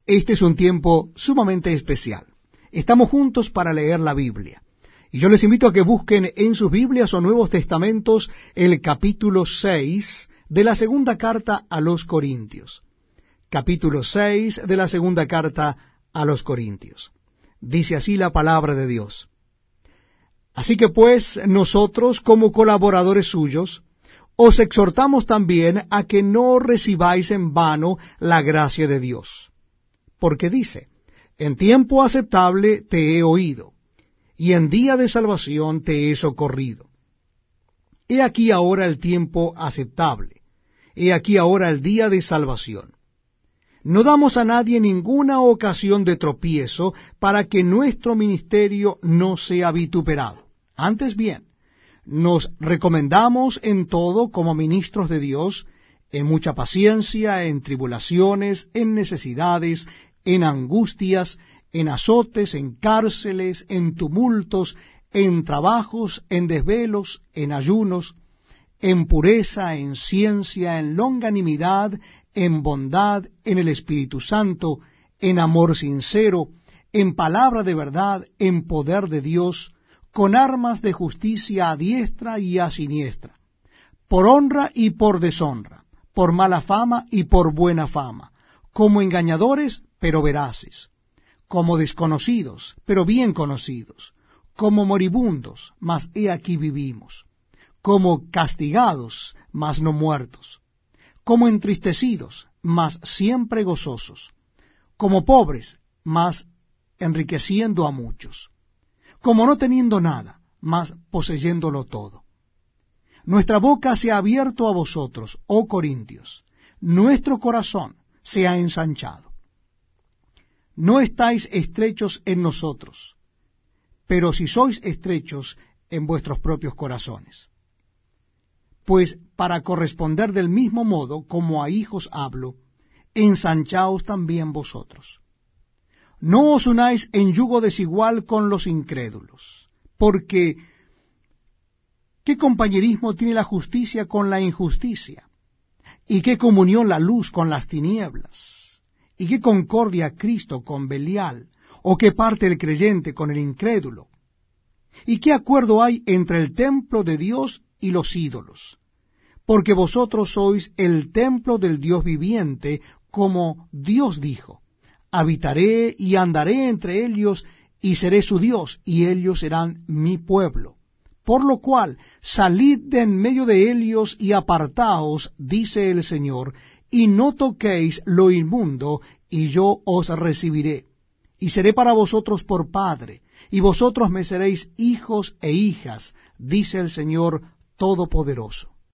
Este es un tiempo sumamente especial. Estamos juntos para leer la Biblia. Y yo les invito a que busquen en sus Biblias o Nuevos Testamentos el capítulo 6 de la segunda carta a los Corintios. Capítulo 6 de la segunda carta a los Corintios. Dice así la palabra de Dios. Así que pues nosotros, como colaboradores suyos, os exhortamos también a que no recibáis en vano la gracia de Dios. Porque dice, en tiempo aceptable te he oído, y en día de salvación te he socorrido. He aquí ahora el tiempo aceptable, he aquí ahora el día de salvación. No damos a nadie ninguna ocasión de tropiezo para que nuestro ministerio no sea vituperado. Antes bien, nos recomendamos en todo como ministros de Dios, en mucha paciencia, en tribulaciones, en necesidades, en angustias, en azotes, en cárceles, en tumultos, en trabajos, en desvelos, en ayunos, en pureza, en ciencia, en longanimidad, en bondad, en el Espíritu Santo, en amor sincero, en palabra de verdad, en poder de Dios, con armas de justicia a diestra y a siniestra, por honra y por deshonra, por mala fama y por buena fama, como engañadores, pero veraces, como desconocidos, pero bien conocidos, como moribundos, mas he aquí vivimos, como castigados, mas no muertos, como entristecidos, mas siempre gozosos, como pobres, mas enriqueciendo a muchos, como no teniendo nada, mas poseyéndolo todo. Nuestra boca se ha abierto a vosotros, oh Corintios, nuestro corazón se ha ensanchado. No estáis estrechos en nosotros, pero si sois estrechos en vuestros propios corazones. Pues para corresponder del mismo modo como a hijos hablo, ensanchaos también vosotros. No os unáis en yugo desigual con los incrédulos, porque ¿qué compañerismo tiene la justicia con la injusticia? ¿Y qué comunión la luz con las tinieblas? ¿Y qué concordia Cristo con Belial? ¿O qué parte el creyente con el incrédulo? ¿Y qué acuerdo hay entre el templo de Dios y los ídolos? Porque vosotros sois el templo del Dios viviente, como Dios dijo, habitaré y andaré entre ellos, y seré su Dios, y ellos serán mi pueblo. Por lo cual, salid de en medio de ellos y apartaos, dice el Señor, y no toquéis lo inmundo, y yo os recibiré. Y seré para vosotros por padre, y vosotros me seréis hijos e hijas, dice el Señor Todopoderoso.